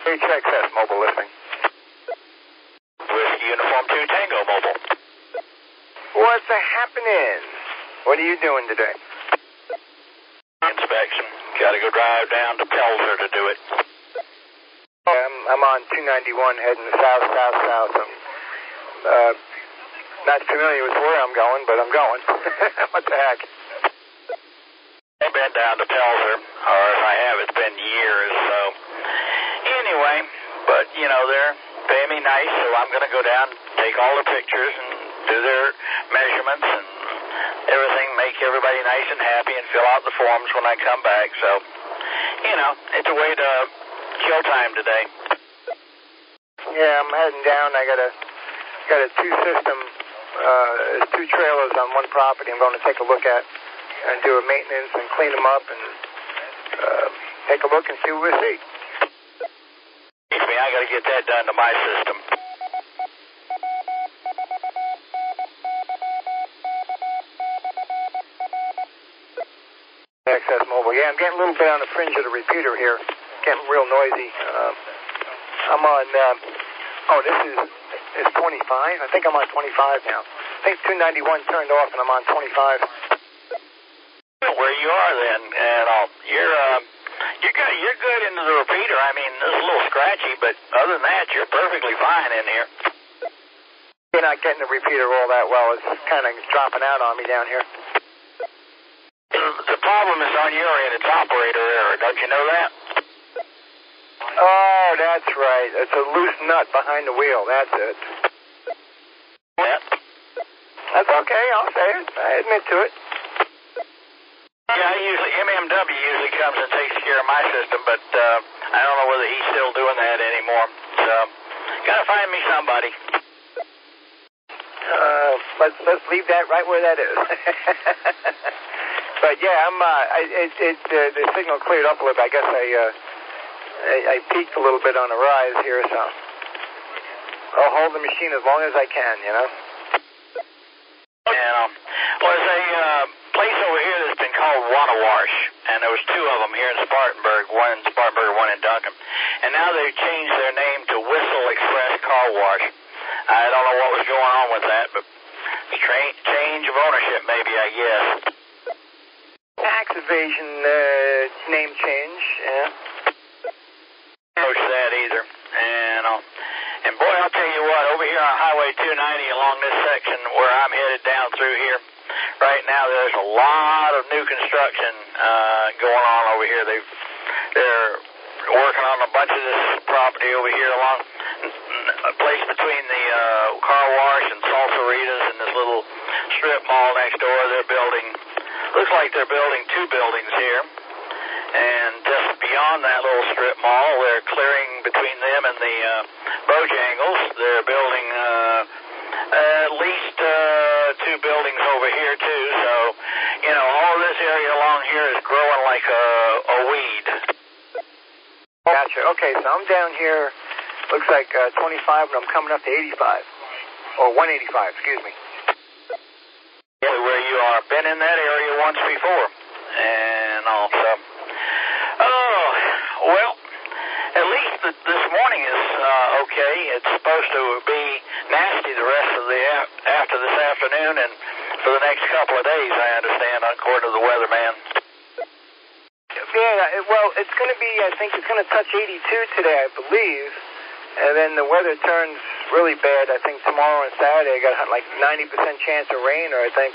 HXS mobile listing. Whiskey Uniform 2 Tango Mobile. What's happening? What are you doing today? Inspection. Got to go drive down to Pelzer to do it. I'm on 291 heading south. I'm not familiar with where I'm going, but I'm going. What the heck? I've been down to Pelzer, or if I have, it's been years, so. Anyway, but, you know, they're paying me nice, so I'm going to go down, take all the pictures, and do their measurements and everything, make everybody nice and happy, and fill out the forms when I come back. So, you know, it's a way to kill time today. Yeah, I'm heading down. I got a two-system, two trailers on one property I'm going to take a look at and do a maintenance and clean them up and take a look and see what we see. Excuse me, I got to get that done to my system. Access mobile. Yeah, I'm getting a little bit on the fringe of the repeater here. Getting real noisy. I'm on, this is 25? I think I'm on 25 now. I think 291 turned off and I'm on 25. Where you are then, and you're good into the repeater. I mean, this is a little scratchy, but other than that, you're perfectly fine in here. You're not getting the repeater all that well. It's kind of dropping out on me down here. The problem is on your end. It's operator error. Don't you know that? Oh, that's right. It's a loose nut behind the wheel. That's it. Yeah. That's okay. I'll say it. I admit to it. Yeah, MMW usually comes and takes care of my system, but I don't know whether he's still doing that anymore. So, gotta find me somebody. Let's leave that right where that is. But yeah, the signal cleared up a little bit. I guess I peaked a little bit on the rise here, so I'll hold the machine as long as I can, you know. And there's a place over here that's been called Wash, and there was two of them here in Spartanburg, one in Spartanburg, one in Duncan. And now they've changed their name to Whistle Express Car Wash. I don't know what was going on with that, but change of ownership maybe, I guess. Tax evasion name change, yeah. Coach that either. And boy, I'll tell you what, over here on Highway 290 along this section where I'm headed down through here, right now there's a lot of new construction going on over here. They're working on a bunch of this property over here along a place between the car wash and Salsaritas and this little strip mall next door. They're building, looks like they're building two buildings here. And just beyond that little strip mall, they're clearing between them and the Bojangles. They're building at least two buildings over here, too. So, you know, all of this area along here is growing like a weed. Gotcha. Okay, so I'm down here, looks like 25, and I'm coming up to 85. Or 185, excuse me. Where you are. Been in that area once before. And also... Oh, well, at least this morning is okay. It's supposed to be nasty the rest of the after this afternoon and for the next couple of days, I understand, according to the weatherman. Yeah, well, it's going to be, I think it's going to touch 82 today, I believe. And then the weather turns really bad, I think, tomorrow and Saturday. I got like 90% chance of rain, or I think...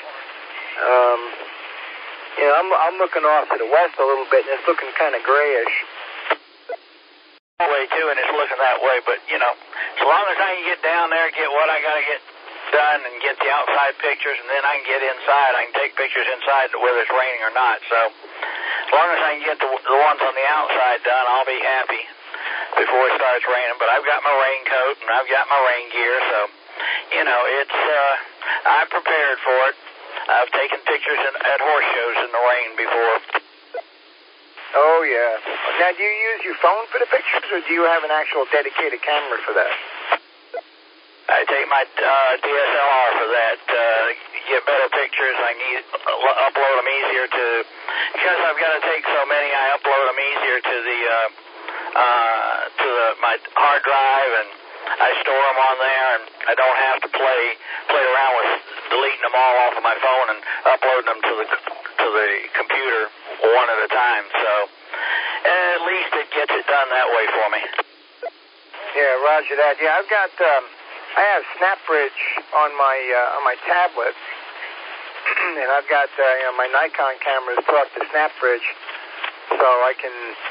You know, I'm looking off to the west a little bit, and it's looking kind of grayish. That way, too, and it's looking that way. But, you know, as long as I can get down there, get what I got to get done, and get the outside pictures, and then I can get inside. I can take pictures inside whether it's raining or not. So as long as I can get the ones on the outside done, I'll be happy before it starts raining. But I've got my raincoat, and I've got my rain gear, so, you know, it's I'm prepared for it. I've taken pictures at horse shows in the rain before. Oh, yeah. Now, do you use your phone for the pictures, or do you have an actual dedicated camera for that? I take my DSLR for that. Get better pictures. I can upload them easier to... Because I've got to take so many, I upload them easier to my my hard drive, and I store them on there, and I don't have to play around with deleting them all off of my phone and uploading them to the computer one at a time. So at least it gets it done that way for me. Yeah, roger that. Yeah, I've got I have SnapBridge on my tablet, and I've got my Nikon cameras hooked to SnapBridge, so I can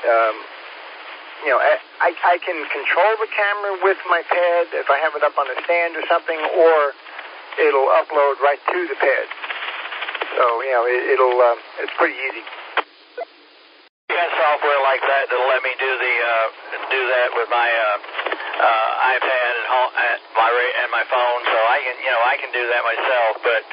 I can control the camera with my pad if I have it up on a stand or something, or it'll upload right to the pad. So it's pretty easy. You got software like that that'll let me do that with my iPad and my phone, so I can do that myself. But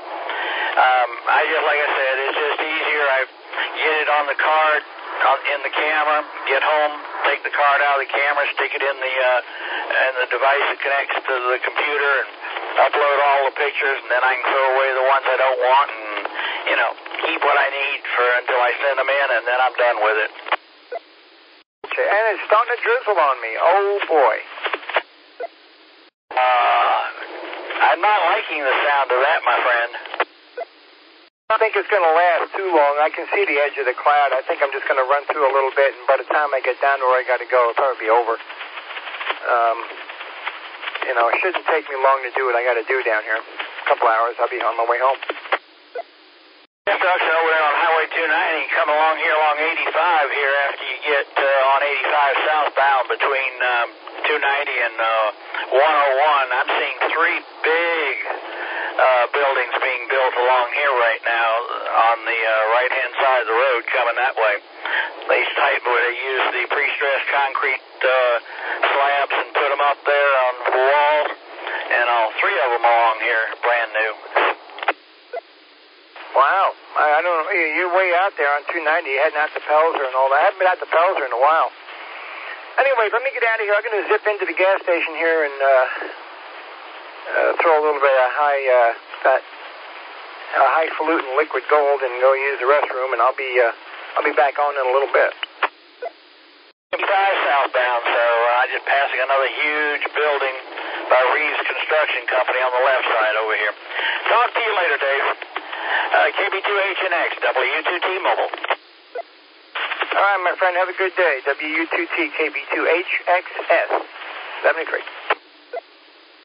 I just, like I said, it's just easier. I get it on the card in the camera, get home, take the card out of the camera, stick it in the device that connects to the computer, and upload all the pictures, and then I can throw away the ones I don't want, and keep what I need until I send them in, and then I'm done with it. Okay, and it's starting to drizzle on me. Oh boy. I'm not liking the sound of that, my friend. I don't think it's going to last too long. I can see the edge of the cloud. I think I'm just going to run through a little bit, and by the time I get down to where I got to go, it'll probably be over. It shouldn't take me long to do what I got to do down here. A couple hours, I'll be on my way home. Construction over there on Highway 290, coming along here along 85 here after you get on 85 southbound between 290 and 101. I'm seeing three big buildings being built along here right now on the right-hand side of the road coming that way. They use the pre-stressed concrete slabs and put them up there on the walls, and all three of them along here, brand new. Wow. I don't know. You're way out there on 290. You're heading out to Pelzer and all that. I haven't been out to Pelzer in a while. Anyway, let me get out of here. I'm going to zip into the gas station here and throw a little bit of highfalutin liquid gold and go use the restroom, and I'll be back on in a little bit. 85 southbound, so just passing another huge building by Reeves Construction Company on the left side over here. Talk to you later, Dave. KB2HNX, W2T Mobile. All right, my friend, have a good day. W2T KB2HXS 73.